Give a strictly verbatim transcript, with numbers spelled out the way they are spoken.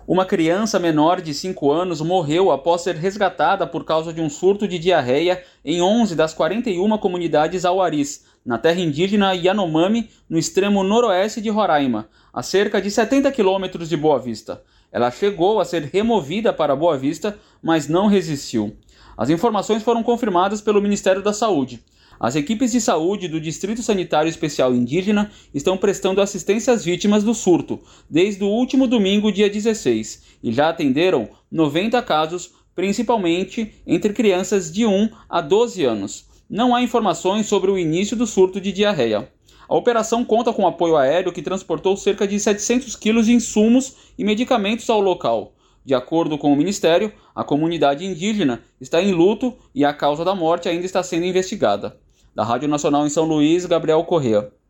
Uma criança menor de cinco anos morreu após ser resgatada por causa de um surto de diarreia em onze das quarenta e uma comunidades auaris, na terra indígena Yanomami, no extremo noroeste de Roraima, a cerca de setenta quilômetros de Boa Vista. Ela chegou a ser removida para Boa Vista, mas não resistiu. As informações foram confirmadas pelo Ministério da Saúde. As equipes de saúde do Distrito Sanitário Especial Indígena estão prestando assistência às vítimas do surto, desde o último domingo, dia dezesseis, e já atenderam noventa casos, principalmente entre crianças de um a doze anos. Não há informações sobre o início do surto de diarreia. A operação conta com apoio aéreo que transportou cerca de setecentos quilos de insumos e medicamentos ao local. De acordo com o Ministério, a comunidade indígena está em luto e a causa da morte ainda está sendo investigada. Da Rádio Nacional em São Luís, Gabriel Corrêa.